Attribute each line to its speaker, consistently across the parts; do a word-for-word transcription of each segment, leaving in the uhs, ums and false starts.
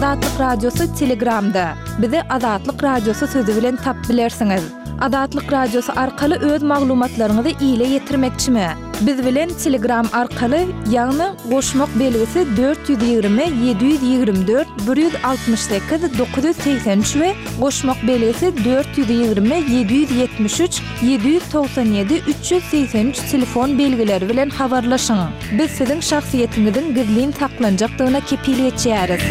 Speaker 1: Azatlyk Radiosu Telegramda. Bizi Azatlyk Radiosu sözü bilen tap bilersiňiz. Azatlyk Radiosu arkaly öz maglumatlaryňyzy ýyle ýetirmekçimi? Biz bilen Telegram arkaly ýagny goşmak belgisi dört yüz ýygrimi yedi yüz ýygrimi dört bir yüz altymyş sekiz dokuz yüz seksen üç we goşmak belgisi dört yüz ýygrimi yedi yüz ýetmiş üç yedi yüz toksan ýedi üç yüz seksen üç telefon belgileri bilen habarlaşyň. Biz siziň şahsiýetiňiziň gizlin taklanjakdygyna kepillik etýäris.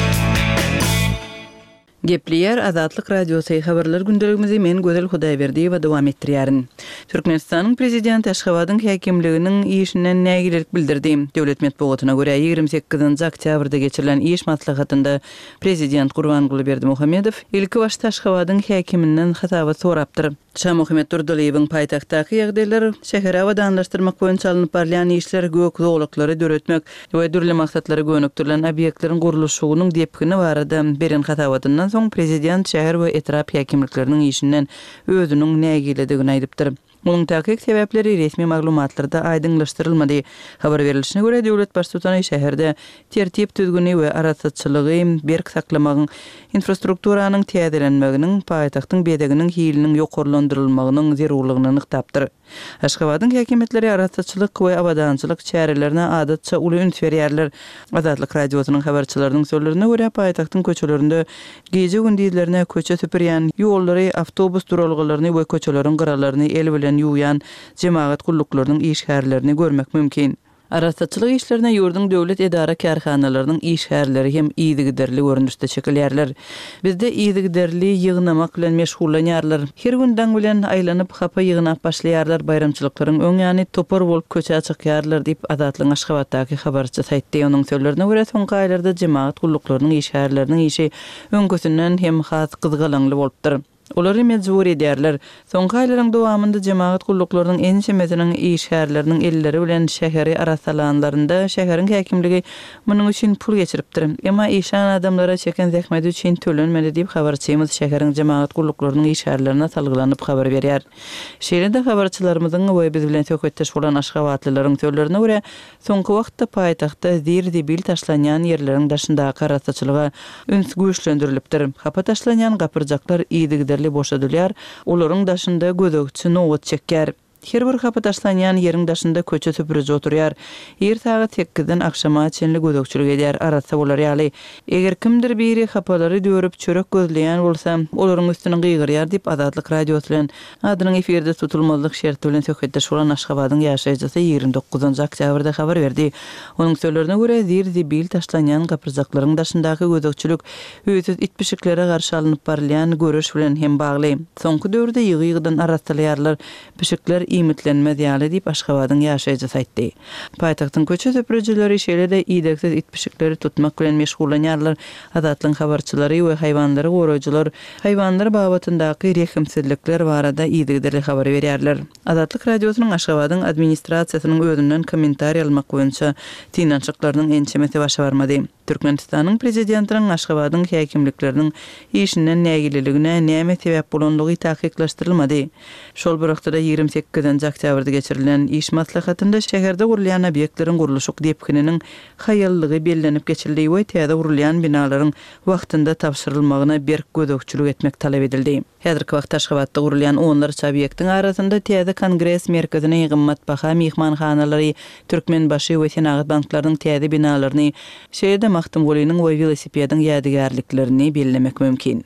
Speaker 2: Gepleyer Azatlyk Radiosu habarlar gündeligimizi men Gözel Hudaýberdiýewa dowam etdirýärin. Türkmenistanyň prezidenti Aşgabatyň häkimliginiň işinden nägilerik bildirdi. Döwlet medeniýetina görä ýygrimi sekizinji oktýabrda geçirilen iş maslahatynda prezident Gurbanguly Berdimuhammedow ilki başda Aşgabatyň häkiminden hataby sorapdyr. Şahmuhammed Durduliýewiň paýtagtdaky ýagdaýlar şäheri awadanlaşdyrmak boýunça alınıp barlayan işler gök zoglukları döretmek we dürli maksatlary gönükdirilen obýektleriň gurulşynyň depkini barada beren hatabatyndan soň prezident şäher we etrap häkimlikleriniň işinden özüniň nägiledigini aýdypdyr. Munyň täkik sebäpleri resmi maglumatlarda aýdynlaşdyrylmady. Habar berilişine görä döwlet başçysyny şäherde tertip tüzgüni we aratsatçylygy berk saklamagyň, infrastrukturanyň täzelenmeginiň, paýtagtyň bedeginiň hiliniň ýokarlandyrylmagynyň zerurlygyny nyktapdyr. Aşgabatyň häkimetleri aratsatçylyk we awadançylyk çärelerine adatça uly üns berýärler. Azatlyk Radiosynyň habarçylarynyň sözlerine görä paýtagtyň köçelerinde gece gündizlerine köçe süpürýän, ýollary, awtobus duralgylaryny we köçeleriň gyralaryny el bilen ýuwýan jemaat gullyklarynyň işgärlerini görmek mümkin. Aratsatçylyk işlerine ýurdun döwlet edara karhanalarının işgärleri hem ýygyderli görnüşde çekilýärler. Bizde ýygyderli ýygnamak bilen meşgullanýarlar. Her günden bilen aýlanyp hapa ýygnap başlaýarlar, bayramçylyklaryň öň ýany topar bolup köçe çykýarlar diýip Azatlyň Aşgabatdaky habarçy saýtda onuň sözlerine görä soňky aýlarda jemaat gullyklarynyň işgärleriniň işi öňküsinden hem has gyzgalaňly bolupdyr. Olary mejbur edýärler. Soňky aýlaryň dowamında jemaat gullyklarynyň ensemesiniň işgärleriniň elleri bilen şäheri arasalanlarynda şäheriň häkimligi munyň üçin pul geçiripdir. Emma işan adamlara çeken zähmeti üçin tölenmedi diýip habarçymyz şäheriň jemaat gullyklarynyň işgärlerine salgylanyp habar berýär. Şeýlede habarçylarymyzyň we biz bilen söhbetdeş bolan Aşgabatlylaryň sözlerine görä, soňky wagtda paýtagtda zirdibil taşlanýan ýerleriň daşyndaky arasaçylyga üns güýçlendirilipdir. Hapa taşlanýan gapyrjaklar ýygyder boşadylýar, olaryň daşynda gözegçi nowat çekýär. Her bir hapa taşlanýan ýeriň daşynda köçe süpürüji oturýar. Ýer sagat sekizden akşama çenli gözegçilik edýär, aratsa bolar ýaly. Eger kimdir biri hapalary dörüp çörek gözleýän bolsa, olaryň üstüne gygyrýar diýip Azatlyk Radiosu bilen adynyň efirde tutulmazlyk şerti bilen söhbetdeş bolan Aşgabatyň ýaşaýjysy ýygrimi dokuzunji oktýabrda habar berdi. Onuň sözlerine görä, zirdibil taşlanýan gapyrjaklaryň daşyndaky gözegçilik öýsüz itbişiklere garşy alınıp barlayan görüş bilen hem bagly. Soňky döwürde ýygy-ýygydan arastalýarlar, bişikler imitlenmez ýaly diýip Aşgabatyň ýaşaýjysy aýtdy. Paýtagtyň köçe süpürjileri şeýlede ýydeksiz itbişikleri tutmak bilen meşgullanýarlar. Azatlyň habarçylary we haýwanlary goraýjylar haýwanlar babatyndaky rehimsizlikler barada ýygyderli habar berýärler. Azatlyk Radiosynyň Aşgabatyň administrasiýasynyň özünden kommentariýa almak boýunça tinançyklarynyň ençemesi başa barmady. Türkmenistanyň prezidentiniň Aşgabatyň häkimlikleriniň işinden nägileligine näme sebäp bolandygy tahkikleşdirilmedi. Şol bir wagtda ýygrimi sekizinji oktýabrda geçirilen iş maslahatynda şäherde gurulýan obýektleriň gurulşyk depkiniň haýallygy bellenip geçirildi we täze gurulýan binalaryň wagtynda tapşyrylmagyna berk gözegçilik etmek talap edildi. Häzirki wagtda Aşgabatda gurulýan onlarça obýektiň arasynda täze Kongres merkezine gymmatbaha mehmanhanalary, Türkmenbaşy we Senagat banklarynyň täze binalaryny, şeýle Mahtum Golynyň we velosipediň ýadygarlyklerini bellemek mümkin.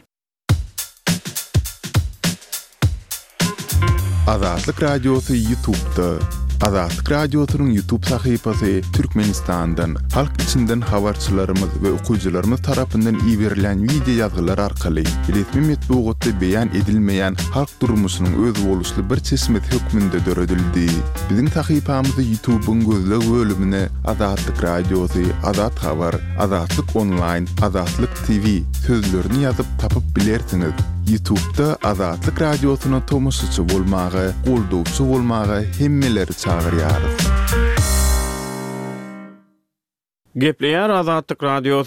Speaker 3: Azatlyk Radiosu YouTube'da. Azatlyk Radiosynyň YouTube sahypasy Türkmenistandan, halk içinden habarçylarymyz we okuwçylarymyz tarapyndan iýerilen video ýazgylar arkaly resmi medeniýetde beýan edilmeýän halk durmuşynyň öz boluşly bir çeşmet hökmünde döredildi. Biziň sahypamyzy YouTube'un gözle bölümine Azatlyk Radiosu, Azat Habar, Azatlyk Online, Azatlyk T V sözlerini ýazyp tapyp bilersiňiz. YouTube'da Azatlyk Radiosyna tomoşaçy bolmagy, goldowçy bolmagy hemmeleri çagyrýar.
Speaker 4: Gepleýär Azatlyk Radiosu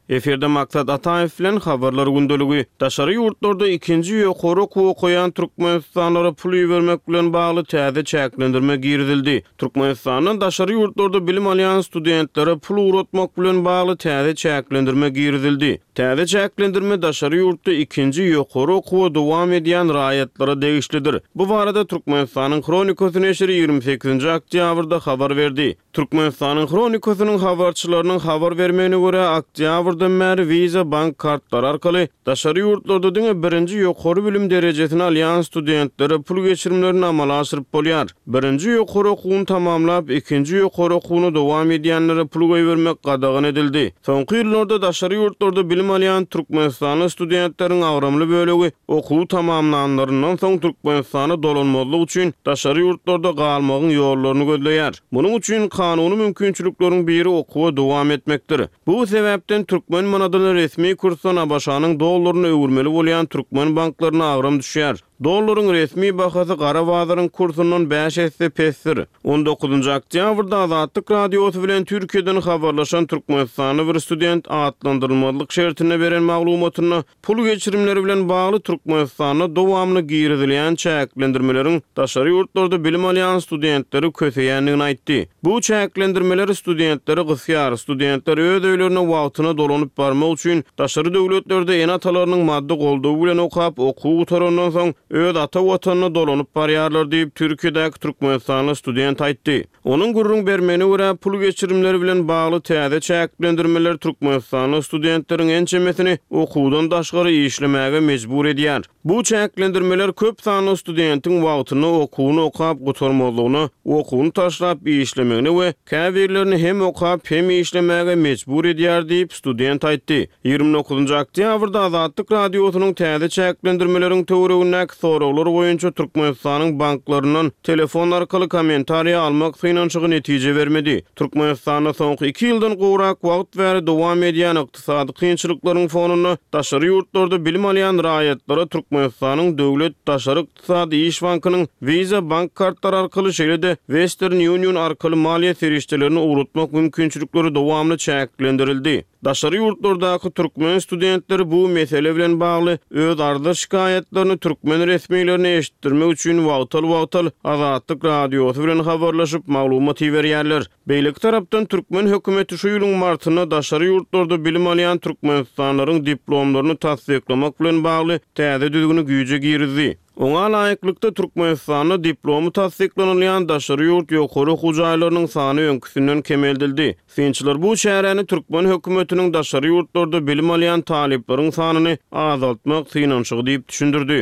Speaker 4: Eferde Maksat Ataev bilen habarlar gündölügi. Daşary ýurtlarda ikinji ýokary okuw okuyan türkmenistanlara pul bermek bilen bagly täze çäklendirme girdildi. Türkmenistanyň daşary ýurtlarda bilim alýan studentlere pul uratmak bilen bagly täze çäklendirme girdildi. Täze çäklendirme daşary ýurtda ikinji ýokary okuw dowam edýän raýatlara degişlidir. Bu barada Türkmenistanyň Kronikasy neşri ýygrimi sekizinji oktýabrda habar berdi. Türkmenistanyň Kronikasynyň habarçylarynyň habar bermegine görä oktýabrdan bäri Visa bank kartlar arkaly daşary ýurtlarda diňe birinji ýokary bilim derejesini alýan studentlere pul geçirimlerini amala aşyryp bolýar. Birinji ýokary okuwyny tamamlap ikinji ýokary okuwyny dowam edýänlere pul bermek gadagyn edildi. Soňky ýyllarda daşary ýurtlarda bilim alýan Türkmenistanyň studentleriň agramly bölegi okuw tamamlananlaryndan soň Türkmenistana dolanmalyk üçin daşary ýurtlarda galmagyň ýollaryny gözleýär. Munyň üçin kanuny mümkinçilikleriň biri okuwa dowam etmekdir. Bu sebäpden türkmen manadyny resmi kursdan abaşanyň dollaryny öwürmeli bolýan türkmen banklaryna agram düşýär. Dollaryň resmi bahasy gara bazaryň kursundan beş esse pesdir. on dokuzunji oktýabrda Azatlyk radiosy bilen Türkiýeden habarlaşan Türkmenistanyň bir student atlandyrylmalyk şertine beren maglumatyny pul geçirimleri bilen bagly Türkmenistana dowamly girizilýän çäklendirmeleriň daşary ýurtlarda bilim alýan studentleri köseýänligini aýtdy. Bu çäklendirmeler studentleri gysýar, studentler öz öýlerine wagtyna dolanyp barmak üçin daşary döwletlerde en atalarynyň maddi goldawy bilen okap okuw gutarandan soň öz ata watanyna dolanyp barýarlar diýip Türkiýedäki Türkmenistanly student aýtdy. Onuň gurrun bermegine görä pul geçirimleri bilen bagly täze çäklendirmeler Türkmenistanyň studentleriň ençemesini okuwdan daşgary işlemege mejbur edýär. Bu çäklendirmeler köp sanly studentiň wagtyny okuwyny okap gutarmalygyny, okuwyny taşlap işlemegine we käbirlerini hem okap hem işlemege mejbur edýär diýip student aýtdy. ýygrimi dokuzunji oktýabrda Azatlyk radiosynyň täze çäklendirmeleriň töweregine soraglar boýunça Türkmenistanyň banklarynyň telefon arkaly kommentariýa almak synançygy netije bermedi. Türkmenistanyň soňky iki ýyldan gowrak wagt bäri dowam edýän ykdysady kynçylyklaryň fonuny daşary ýurtlarda bilim alýan raýatlara Türkmenistanyň döwlet daşary ykdysady iş bankynyň Visa bank kartlar arkaly şeýle-de Western Union arkaly maliýe serişdelerini uratmak mümkinçilikleri dowamly çäklendirildi. Daşary ýurtlardaky türkmen studentleri bu mesele bilen bagly öz arda şikaýetlerini türkmen resmiýetlerine eşitdirmek üçin wagtal-wagtal Azatlyk radiosy bilen habarlaşyp maglumat berýärler. Beýlik tarapdan türkmen hökümeti şu ýylyň martyna daşary ýurtlarda bilim alýan türkmenistanlaryň diplomlaryny tasdiklamak bilen bagly täze düzgüni güýje girdi. Oňa laýyklykda Türkmenistanyň diplomy tasdiklanylýan daşary ýurt ýokary hujaýlarynyň sany öňküsinden kemeldildi. Synçylar bu şäherni türkmen hökümetiniň daşary ýurtlarda bilim alýan talypleriň sanyny azaltmak synançygy diýip düşündirdi.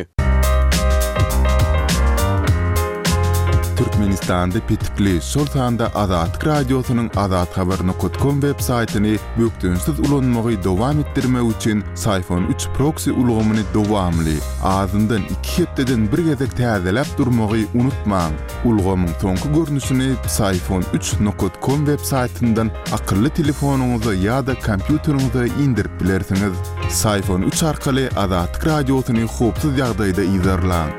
Speaker 3: Türkmenistanda petikli şol sanda Azatlyk radiosynyň azat habar nokta com web saytyny bökdünsiz ulanmagy dowam etdirmek üçin Sayfon üç proxy ulgamyny dowamly azyndan iki hepdeden bir gezek täzelep durmagy unutmaň. Ulgamyň soňky görnüşini sayfon üç nokta com web saytyndan akylly telefonuňyza ýa-da kompýuteriňize indirip bilersiňiz. Sayfon üç arkaly Azatlyk radiosyny hopsuz ýagdaýda izlerläň.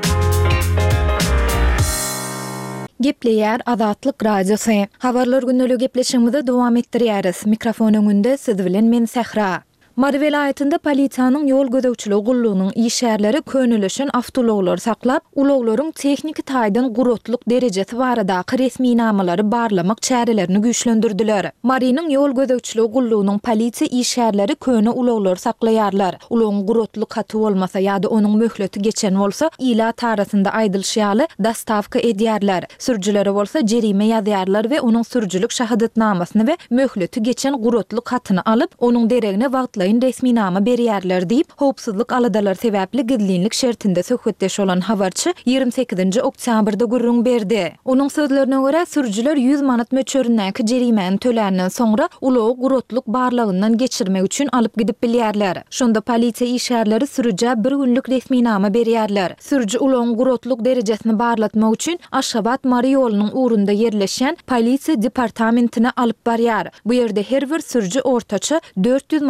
Speaker 1: Gepleýär Azatlyk radiosu. Habarlar gündälik gepleşigimizi dowam etdirýäris. Mikrofon öňünde siz bilen men Sehra. Mary welaýatynda polisiýanyň ýol gözegçiligi gullugynyň işärleri könüleşen awtologlar saklap, uloglaryň tehnik taýdan gurutluk derejesi baradaky resmi namalary barlamak çärelerini güýçlendirdiler. Marynyň ýol gözegçiligi gullugynyň polisiýa işärleri köne uloglar saklaýarlar. Ulogyň gurutluk haty bolmasa ýa-da onuň möhleti geçen bolsa, ila tarasynda aýdylşýaly dastavka edýärler. Sürjülere bolsa jerime ýazýarlar we onuň sürjülük şahadatnamasyny we möhleti geçen gurutluk hatyny alyp, onuň deregine wagtly resmi nama berýärler diýip howpsuzlyk aladalar sebäpli gizlinlik şertinde söhbetdeş olan habarçy ýygrimi sekizinji oktýabrda gurrun berdi. Onuň sözlerine görä sürjüler yüz manat möçöründäki jerimeni tölärden soňra ulogy gurutluk barlygyndan geçirmek üçin alyp gidip bilýärler. Şonda polisiýa işärleri sürüje bir günlük resmi nama berýärler. Sürüji ulogyň gurutluk derejesini barlatmak üçin Aşgabat Mary ýolunyň urunda ýerleşen polisiýa departamentine alyp barýar. Bu ýerde her bir sürüji ortaça dört yüz manat çykdy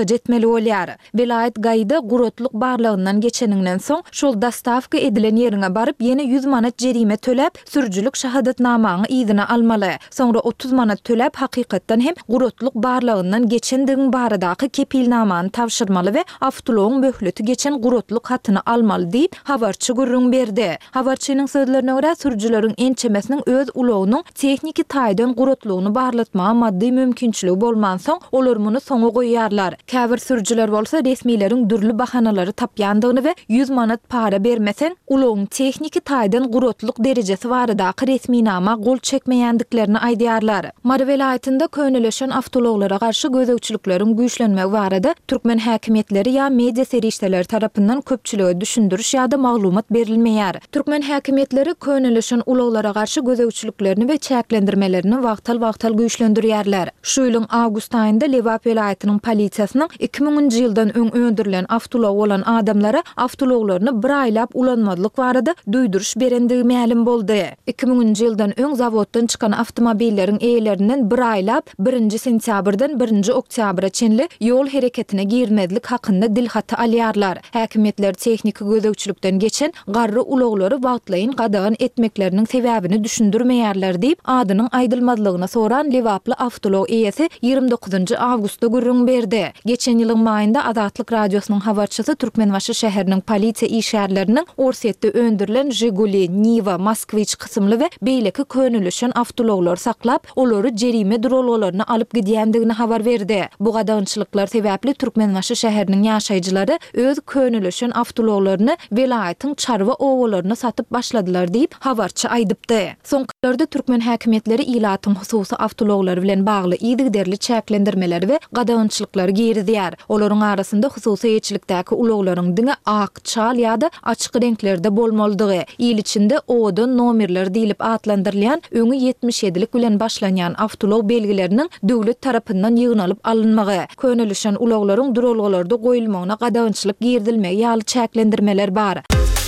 Speaker 1: kısaca etmeli bolýar. Velayet gaýda gurutluk barlygyndan geçeninden soň şol dastavka edilen ýerine baryp ýene yüz manat jerime töläp sürüjülük şahadatnamaňy ýzyna almaly. Soňra otuz manat töläp hakykatdan hem gurutluk barlygyndan geçendigiň baradaky kepilnamany tapşyrmaly we awtologyň möhleti geçen gurutluk hatyny almaly diýip habarçy gurrun berdi. Habarçynyň sözlerine görä sürüjüleriň ençemesiniň öz ulogynyň tehniki taýdan gurutlugyny barlatmaga maddi mümkinçiligi bolman soň olar muny soňa goýýarlar. Käbir sürüjüler bolsa resmiýleriň dürli bahanalary tapýandygyny we yüz manat para bermesen ulogyň tehniki taýdan gurutluk derejesi baradaky resmiýnama gol çekmeýändiklerini aýdýarlar. Mary welaýetinde köwneleşen awtologlara garşy gözegçilikleriň güýçlenmegi barada türkmen häkimetleri ýa media serişdeleri tarapyndan köpçüligi düşündürüş ýa-da maglumat berilmeýär. Türkmen häkimetleri köwneleşen uloglara garşy gözegçiliklerini we çäklendirmelerini wagtal-wagtal güýçlendirýärler. Şu ýylyň awgust aýynda Lewap welaýatynyň polisiýasynyň iki miňinji ýyldan öň öndürilen awtolog bolan adamlara awtologlaryny bir aýlap ulanmadylyk barada duýduruş berendigi ma'lum boldy. iki miňinji ýyldan öň zawoddan çykan awtomobilleriň eýelerinden bir aýlap birinji sentýabrdan birinji oktyabra çenli ýol hereketine girmedilik hakynda dilhata alýarlar. Häkimetler tehnik gözegçilikden geçen garry uloglary wagtlaýyn gadagyn etmekläriniň sebäbini düşündirmeýärler diýip adynyň aýdylmadylygyna soran Lewaply awtolog eýesi ýygrimi dokuzunji awgustda gurrun berdi. Geçen ýylyň maýynda Azatlyk radiosynyň habarçysy Türkmenbaşy şäheriniň polisiýa işgärleriniň Orsetde öndürilen Jiguli, Niva, Moskvich kysymly we beýleki köwneleşen awtologlar saklap, olary jerime durolgalaryna alyp gidýändigini habar berdi. Bu gadagynçylyklar sebäpli Türkmenbaşy şäheriniň ýaşaýjylary öz köwneleşen awtologlaryny welaýatyň çarwa owalaryna satyp başladylar diýip habarçy aýdypdy. Soňky Türkmen häkimetleri ilatyň hususy awtologlar bilen bagly ýygyderli çäklendirmeleri we gadagynçylyklary girdýär. Olaryň arasynda hususy ýetçilikdäki uloglaryň diňe ak, çal ýa-da açyk renklerde bolmalydygy, ýyl içinde odan nomerler diýilip atlandyrylýan öňü ýetmiş ýedilik bilen başlanýan awtolog belgileriniň döwlet tarapyndan ýygnalyp alynmagy, köwneleşen uloglaryň durolgalarda goýulmagyna gadagynçylyk girdilmegi ýaly çäklendirmeler bar.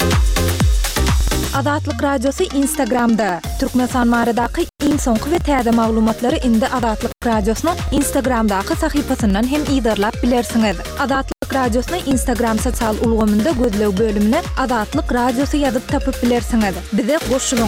Speaker 1: Azatlyk radiosu Instagramda. Türkmenistan baradaky iň soňky we täze maglumatlary indi Azatlyk radiosynyň Instagramdaky sahypasyndan hem ýydarlap bilersiňiz. Azatlyk radiosyny Instagram sosial ulgamynda gözlew bölümine Azatlyk radiosu ýazyp tapyp bilersiňiz. Bize goşulyň.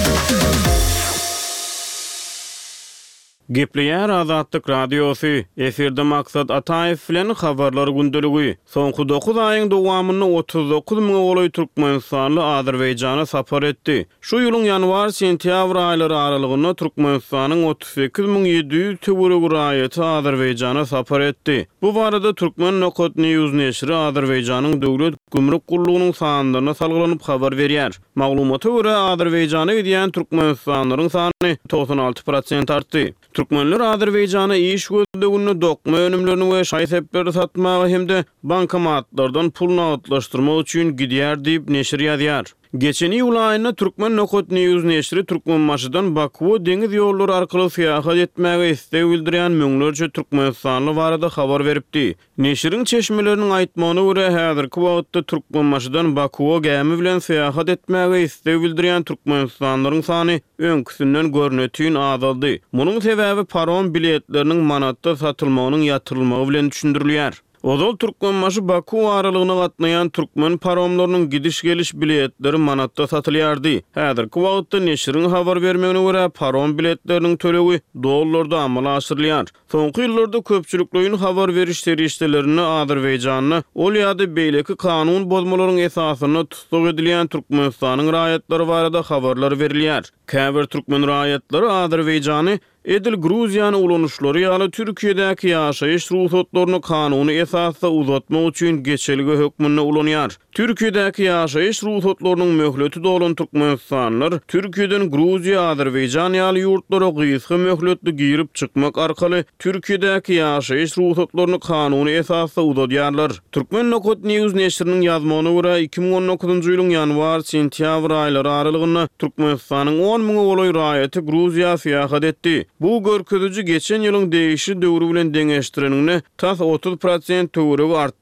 Speaker 4: Gepleýär Azatlyk radiosu. Eferde maksat Ataýew bilen habarlar gündeligi. Soňky dokuz aýyň dowamyny otuz dokuz miň ogly Türkmenistanly Azerbaýjana sapar etdi. Şu ýylyň ýanwar sentýabr aýlary aralygynda Türkmenistanyň otuz sekiz miň ýedi ýüz töwereg raýaty Azerbaýjana sapar etdi. Bu barada Türkmen Nokot News neşri Azerbaýjanyň döwlet gümrük gullugynyň sandyna salgylanyp habar berýär. Maglumata görä Azerbaýjana gidýän türkmenistanlaryň sany doksan alty prosent artdy. Türkmenler Azerbaýjana iş gözlegini dokma önümlerini we şaýsepleri satmagy hemde bankomatlardan pul nagatlaşdyrmak üçin gidýär diýip neşir ýazýar. Geçen ýyl aýynda Türkmen Nokot News neşri Türkmenbaşydan Bakuwa deňiz ýollary arkaly seýahat etmäge istek bildirýän müňlerce türkmenistanly barada habar beripdi. Neşriň çeşmeleriniň aýtmagyna görä häzirki wagtda Türkmenbaşydan Bakuwa gämi bilen seýahat etmäge istek bildirýän türkmenistanlaryň sany öňküsinden görnetýän azaldy. Munyň sebäbi parom biletleriniň manatda satylmagynyň ýatyrylmagy bilen düşündirilýär. Ozal Türkmenbaşy Baku aralygyna gatnaýan türkmen paromlarynyň gidiş geliş biletleri manatda satylýardy. Häzirki wagtda neşriň habar bermegine görä parom biletleriniň tölegi dollarda amala aşyrylýar. Soňky ýyllarda köpçülikliň habar beriş serişdelerini Azerbaýjanyny ol ýa-da beýleki kanun bozmalaryň esasyna tutsak edilýän Türkmenistanyň raýatlary barada habarlar berilýär. Käbir türkmen raýatlary Azerbaýjany Edil Gruziýany ulanuşlary ýaly Türkiýedäki ýaşaýyş ruhsatlaryny kanuny esasda uzatmak üçin geçeligi hökmüne ulanýar. Türkiýedäki ýaşaýyş ruhsatlarynyň möhleti dolan türkmenistanlar Türkiýeden Gruziýa, Azerbaýjan ýaly ýurtlara gysga möhletli girip çykmak arkaly Türkiýedäki ýaşaýyş ruhsatlaryny kanuny esasda uzatýarlar. Türkmen Nokot News neşriniň ýazmagyna görä iki miň on dokuzunji ýylyň ýanwar sentýabr aýlary aralygynda Türkmenistanyň on miň ogly raýaty Gruziýa seýahat etdi. Bu görkezüji geçen ýylyň değişi döwrü bilen deňeşdirenine tas otuz prosent töweregi artdy.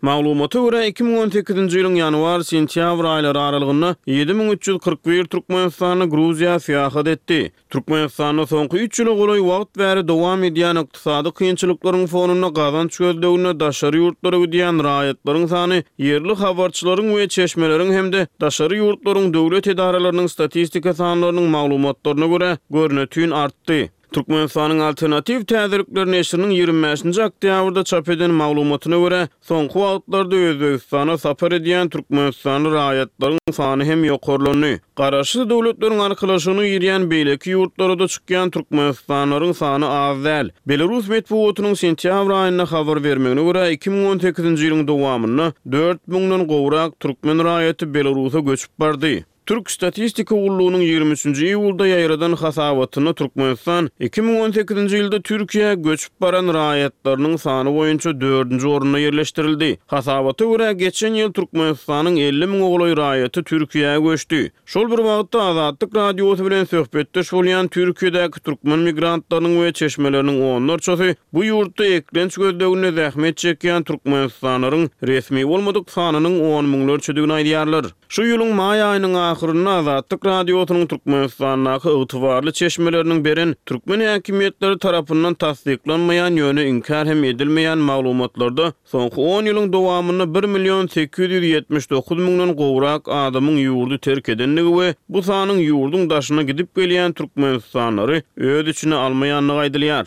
Speaker 4: Maglumata görä iki ming on sekizinji ýylyň ýanwar-sentýabr aýlary aralygynda ýedi ming üç ýüz kırk bir Türkmenistany Gruziýa syýahat etdi. Türkmenistanyň soňky üç ýyly golay wagt bäri dowam edýän ykdysady kynçylyklaryň fonuna gazanç gözlegine daşary ýurtlara gidýän raýatlaryň sany, yerli habarçylaryň we çeşmeleriň hemde daşary ýurtlaryň döwlet edaralarynyň statistika sanlarynyň maglumatlaryna görä görnetýän artdy. Türkmenistanyň alternativ täzirlikleri neşriniň ýygrimi beşinji oktýabrda çap eden maglumatyna görä, soňky wagtlarda Özbegistana sapar edýän Türkmenistany raýatlaryň sany hem ýokarlandy. Garaşly döwletleriň arkalaşygyny ýerýän beýleki ýurtlarda çykýan Türkmenistanyň sany az däl. Belarus medeniýetynyň sentýabr aýyna habar bermegine görä iki ming on sekizinji ýylyň dowamynda dört miňden gowrak türkmen raýaty Belarusa göçüp bardy. Türk Statistika Urluğu'nun ýygrimi üçünji iýulda ýaýradan hasabatyna Türkmenistan iki ming on sekizinji ýylda Türkiýe göçüp baran raýatlarynyň sany boýunça dördünji oruna ýerleşdirildi. Hasabata görä geçen ýyl Türkmenistanyň elli miň ogloý raýaty Türkiýe'ye göçdi. Şol bir wagtda Azatlyk radiosy bilen söhbetdeş bolýan Türkiýedäki türkmen migrantlarynyň we çeşmeleriniň onlarçasy bu ýurtda eklenç gözlegine zähmet çekýän türkmenistanyň resmi bolmadyk sanynyň on miňler çödügini aýdýarlar. Şu ýylyň maý aýynyň ahyrynda Azatlyk radiosynyň Türkmenistanyň ygtybarly çeşmeleriniň beren türkmen häkimetleri tarapyndan tasdiklanmaýan ýöne inkar hem edilmeýän maglumatlarda soňky on ýylyň dowamynda bir million sekiz ýüz ýetmiş dokuz miňden gowrak adamyň ýurdu terk edenligi we bu sanyň ýurduň daşyna gidip gelýän türkmenistanlary öz içine almaýanlygy aýdylýar.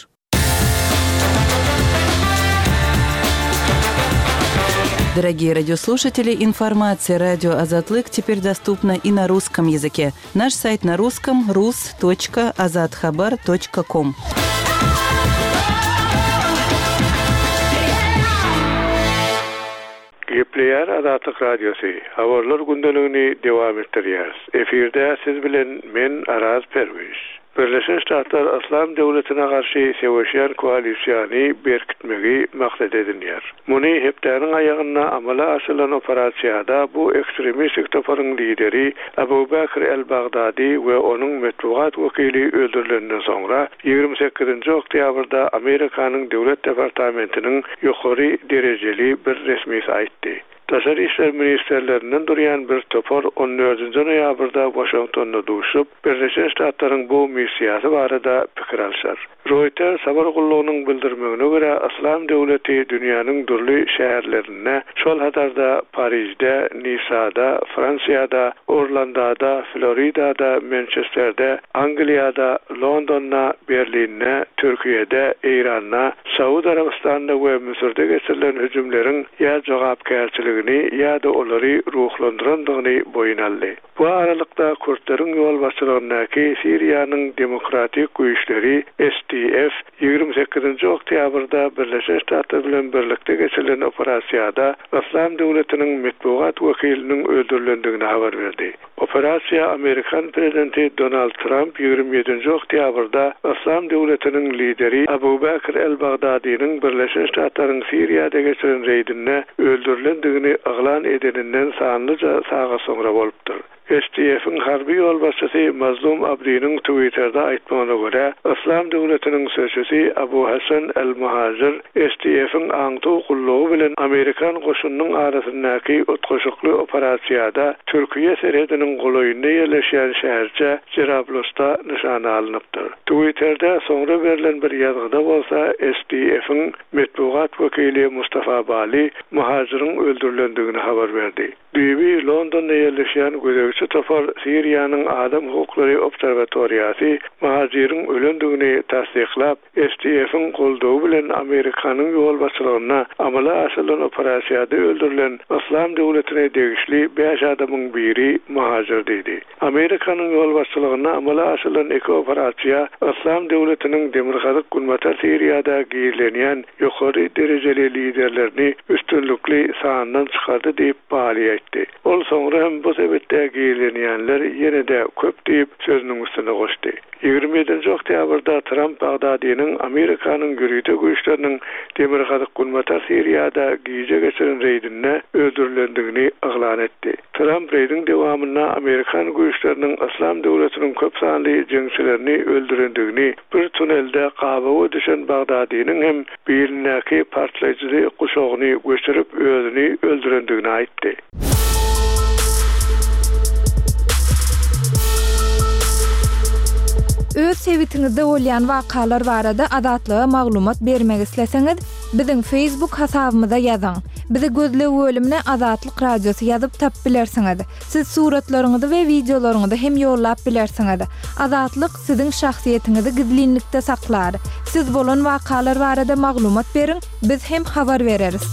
Speaker 2: Дорогие радиослушатели, информация «Радио Азатлык» теперь доступна и на русском языке. Наш сайт на русском – рус точка азатхабар точка ком.
Speaker 5: Gepleýär Azatlyk Radiosu. Habarlar gündeligini dewam etdirýär. Efirde siz bilen men Araz Perwiş. Birleşen Ştatlar Aslam döwletine garşy seweşýän koalisiýany berkitmegi maksat edilýär. Muny hepdäniň aýagyna amala aşylan operasiýada bu ekstremistik toparyň lideri Abu Bakr el-Baghdadi we onuň medeniýet wekili öldürilenden soňra ýygrimi sekizinji oktýabrda Amerikanyň döwlet departamentiniň ýokary derejeli bir resmi saýtdy. Taşary işler ministerlerinden durýan bir topar on dördünji noýabrda Washingtonda duşup, Birleşen Ştatlaryň bu missiýasy barada pikir alşar. Reuters habar gullugynyň bildirmegine görä, Aslam döwleti dünýäniň durly şäherlerine, şol hatarda Parisde, Nice'da, Fransiýada, Orlando'da, Florida'da, Manchester'de, Angliýada, London'da, Berlin'de, Türkiýede, Iran'da, Saudi Arabistan'da we Mısır'da geçirilen hüjümleriň ýa jogapkärçiligini ýa-da olary ruhlandyrandygyny boyun aldy. Bu aralykda Kurtlaryň ýol başçylygynyňky Siriýanyň demokratik güýçleri S D F ýygrimi sekizinji oktýabrda Birleşen Ştatlar bilen birlikde geçirilen operasiýada Aslam döwletiniň medeniýet wekiliniň öldürilendigini habar berdi. Operasiýa Amerikan prezidenti Donald Trump ýygrimi ýedinji oktýabrda Aslam döwletiniň lideri Abu Bakr el-Baghdadi'niň Birleşen Ştatlaryň Siriýada geçirilen reýdine öldürilendigini aglan edeninden sanlyca saga soňra bolupdyr. S D F'in harbi ýol başçysy Mazlum Abdi'niň Twitter'da aýtmagyna görä, Aslam döwletiniň sözçüsi Abu Hasan el-Muhajir S D F'in aňty gullugy bilen Amerikan goşunynyň arasyndaky otgoşukly operasiýada Türkiýe serediniň golaýynda ýerleşýän şäherçe Cerablusda nişana alınıpdyr. Twitter'da soňra berilen bir ýazgyda bolsa S D F'in medeniýet wekili Mustafa Bali Muhajiryň öldürilendigini habar berdi. Düýbi Londonda ýerleşýän gözegçi topar Siriýanyň Adam hukuklary obserwatoriýasy Muhajiryň ölendigini tasdiklap, S D F'in goldawy bilen Amerikanyň ýol başçylygyna amala aşylan operasiýada öldürilen Aslam döwletine degişli beş adamyň biri Muhajir dedi. Amerikanyň ýol başçylygyna amala aşylan iki operasiýa Aslam döwletiniň demirgazyk gulmatar Siriýada giýilenýän ýokary derejeli liderlerini üstünlükli sandan çykardy diýip bahalý. etdi. Ol soňra hem bu sebepde gelenýänler ýene-de köp diýip sözüniň üstüne goşdy. ýygrimi ýedinji oktýabrda Trump Bagdadynyň Amerikanyň gürýte güýçleriniň demir gazyk gulmata Siriýada giýje geçiren reýdine öldürilendigini aglan etdi. Trump reýdiň dewamyna Amerikan güýçleriniň Islam döwletiniň köp sanly jeňçilerini öldürendigini, bir tunelde gabawa düşen Bagdadynyň hem birnäki partlaýjy guşagyny göçürip özüni öldürendigini aýtdy.
Speaker 1: Öz sebitiňizde bolýan wakalar barada adatlyga maglumat bermek isleseňiz, biziň Facebook hasabymyza ýazyň. Bizi gözle bölümine Azatlyk Radiosu ýazyp tap bilersiňiz. Siz suratlaryňyzy we videolaryňyzy hem ýollap bilersiňiz. Azatlyk siziň şahsiýetiniňizi gizlinlikde saklar. Siz bolan wakalar barada maglumat beriň, biz hem habar bereriz.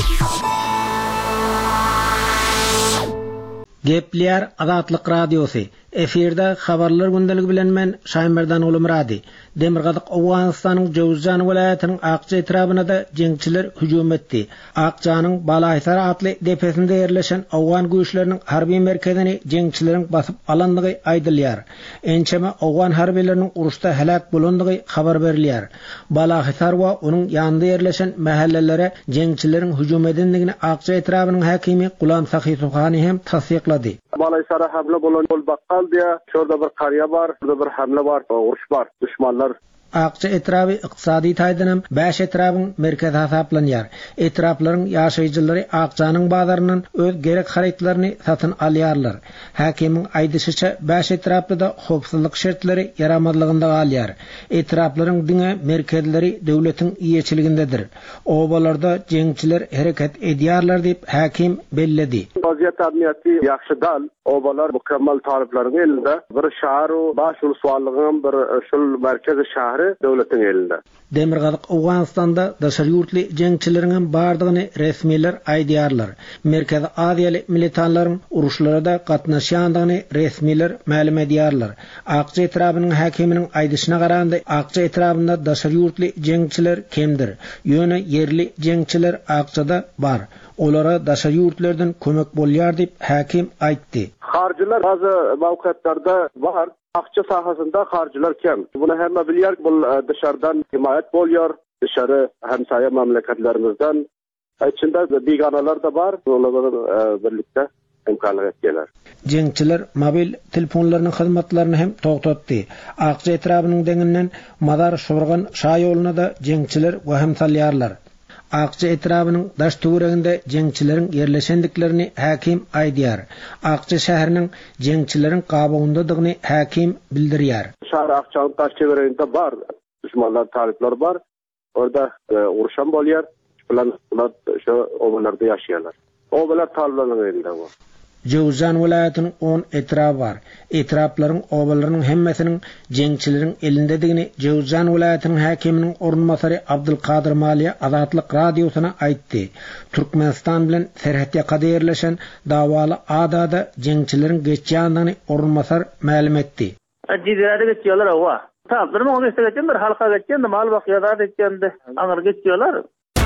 Speaker 6: Gepler Azatlyk Radiosu. Efirde habarlar gündəligi bilen men Şaýmberdan Ulumrady. Demirgazyk Awganystanyň Jowzjan welaýatynyň Akça etrabyna da jeňçiler hüjum etdi. Akçanyň Balaýsar atly depesinde ýerleşen Awgan güýçleriniň harby merkezini jeňçileriň basyp alandygy aýdylýar. Ençeme Awgan harbileriniň uruşda helak bolandygy habar berilýär. Balaýsar we onuň ýanynda ýerleşen mahallelere jeňçileriň hüjum edildigini Akça etrabynyň hakimi Gulam Sahy Subhany hem tasdiqlady.
Speaker 7: Balaýsara hamle bolan bol bakkal diye şurada bir karya var, burada bir hamle var, uruş var, düşmanlar.
Speaker 6: Akça etrabı iqtisadi taýdanam beş etrabın merkez hasaplanýar. Etraplaryň ýaşaýjylary Akçanyň bazarynyň öz gerek haritlaryny satyn alýarlar. Hakimiň aýdysyça beş etrapda da howpsuzlyk şertlери ýaramadlygynda galýar. Etraplaryň diňe merkezleri döwletiň iýeçiligindedir. Obalarda jeňçiler hereket edýärler diýip hakim belledi.
Speaker 7: Waziýet amniýaty ýaxşy dal, obalar mükemmel taliplaryň elinde. Bir şahar we baş ulsuwalygyň bir şol merkezi şahar döwletiň elinde.
Speaker 6: Demirgazyk Awganystanda daşary ýurtly jeňçileriň bardygyny resmiler aýdýarlar. Merkezi Aziýaly militanlaryň uruşlarda gatnaşýandygyny resmiler ma'lum edýärler. Akça etrabynyň hakiminiň aýdyşyna garaganda Akça etrabynda daşary ýurtly jeňçiler kemdir. Ýöne yerli jeňçiler Akçada bar. Olara daşary ýurtlardan kömek bolýar diýip hakim aýtdy.
Speaker 7: Harjylar bazı mawkatlarda var. Akça sahasında harcılar kem. Bunu hem bilýär, bu dışarıdan himayet bolýar, dışarı hemsaye memleketlerimizden. İçinde biganalar da var, onlarla birlikte imkanlar etdiler.
Speaker 6: Jeňçiler mobil telefonlarynyň hyzmatlaryny hem togtatdy. Akça etrabynyň deňinden Madar Şurgan şaýoluna da jeňçiler waham salýarlar. Akça etrabynyň daş töwereginde jeňçileriň ýerleşendiklerini hakim aýdýar. Akça şäheriniň jeňçileriň gabagyndadygyny hakim bildirýär.
Speaker 7: Şäher Akçanyň daş töwereginde bar, düşmanlar, talipler bar. Orada e, uruşan bolýar. Bilen ular şu obalarda ýaşaýarlar. Obalar taliplerin elinde bu.
Speaker 6: Jowzjan welaýatynyň on etrap var. Etraplaryň obalarynyň hemmesiniň jeňçileriň elindedigini Jowzjan welaýatynyň hakiminiň ornmasary Abdulkadir Maliýa Azatlyk Radiosyna aýtdy. Türkmenistan bilen serhatda ýerleşen dawaly adada jeňçileriň geçýändigini ornmasar ma'lum etdi.
Speaker 8: Ajizade geçýärler awa. Taýyr mı onu geçýän bir halka geçýän, mal wagtda geçýände, aňyr geçýärler.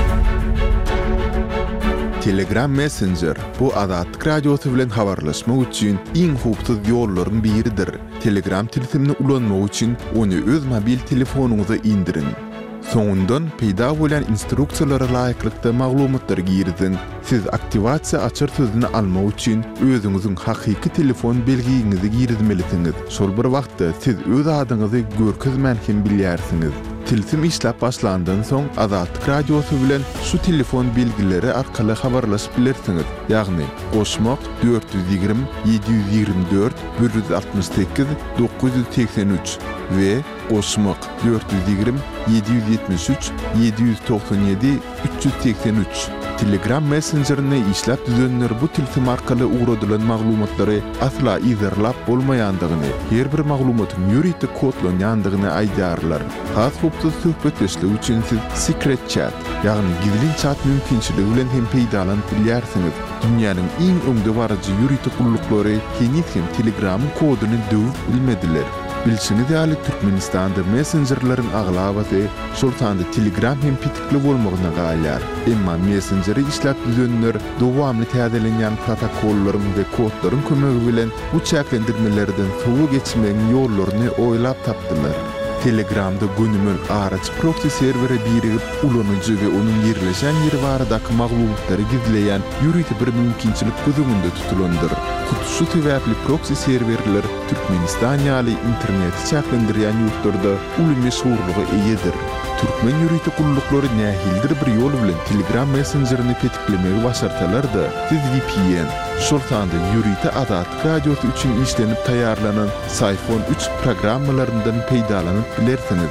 Speaker 3: Telegram Messenger bu Azatlyk Radiosu bilen habarlaşmak üçin iň hupsuz ýollaryň biridir. Telegram tilsimini ulanmak üçin onu öz mobil telefonuňyza indirin. Soňundan peýda bolan instruksiýalara laýyklykda maglumatlar girdin. Siz aktivasiýa açar sözüni almak üçin özüňiziň hakyky telefon belgiňizi girdimeliňiz. Şol bir wagtda siz öz adyňyzy görkezmän hem bilýärsiňiz. Tilsim işläp başlandan soň Azatlyk Radiosu bilen şu telefon belgileri arkaly habarlaşyp bilersiňiz. Ýagny goşmak dört yüz ýygrimi yedi yüz ýygrimi dört bir yüz altmyş sekiz dokuz yüz seksen üç we goşmak dört yüz ýygrimi yedi yüz ýetmiş üç yedi yüz toksan ýedi üç yüz seksen üç. Telegram Messenger'ini işläp düzenler bu tilsim arkaly ugradylan maglumatlary asla izerlap bolmaýandygyny, her bir maglumatyň ýuridik kodlanýandygyny aýdýarlar. Has hupsuz söhbetleşlik üçin siz secret chat, ýagny gizlin chat mümkinçiligi bilen hem peýdalanyp bilýärsiňiz. Dünýäniň iň öňde barajy ýuridik gullyklary henüz hem Telegramyň koduny döwüp bilmediler. Bilşini däli Türkmenistanda messengerlaryň aglabaty şoltanda Telegram hem pitikli bolmagyna gaýlar. Emma messengeri işläp düzenler dowamly täzelenýän protokollaryň we kodlaryň kömegi bilen bu çäklendirmelerden sowu geçmegiň ýollaryny oýlap tapdylar. Telegramda günümül araç proxy servere birigip ulanyjy we onuň ýerleşen ýeri baradaky maglumatlary gizleýän ýürüýti bir mümkinçilik gözüňde tutulandyr. Şu täwäpli proxy serverler Türkmenistan ýaly interneti çäklendirýän ýurtlarda uly meşhurlygy eýedir. Türkmen ýürüýti gullukları nähildir bir ýol bilen Telegram messengerini petiklemegi başartalar-da siz V P N, şoltanda ýürüýti Azatlyk Radiosy üçin işlenip taýarlanan Sayfon üç programmalaryndan peýdalanyp bilersiňiz.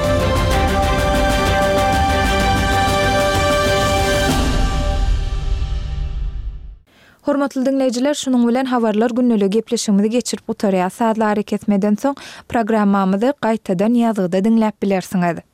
Speaker 1: Hormatly dinleýijiler, şunuň bilen habarlar günneligi gepleşigimizi geçirip utarýar. Saatlar hareket etmeden soň programmamyzy gaýtadan ýazgyda dinläp bilersiňiz.